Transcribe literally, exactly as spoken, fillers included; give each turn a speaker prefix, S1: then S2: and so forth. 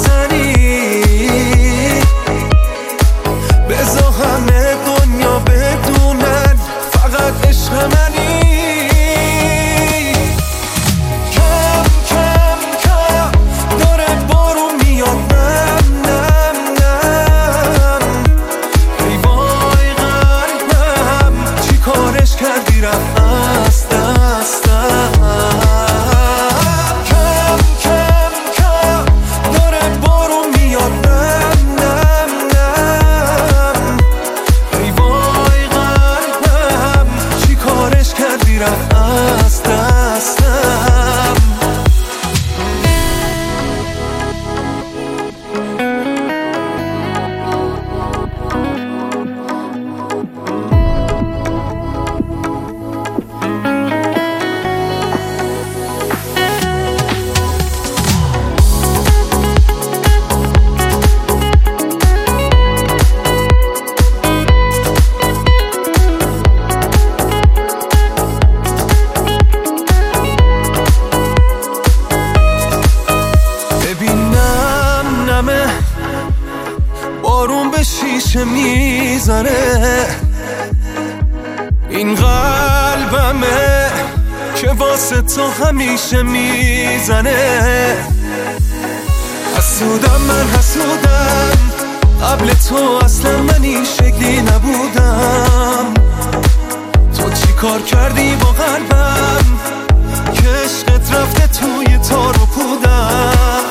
S1: بزنی، بذار همه دنیا بدونن فقط عشق منی. کم کم کم داره بارون میاد، نم نم نم، ای وای قلبم چی کارش کردی رفت از دستم. کم کم کم داره بارون میاد، نم نم نم، ای وای قلبم چی کارش کردی رفت از دستم. ببینم نمه بارون به شیشه میزنه، این قلبمه که واسه تو همیشه میزنه. حسودم من حسودم، قبل تو اصلا من این شکلی نبودم. تو چی کار کردی با قلبم که عشقت رفته توی تار و پودم.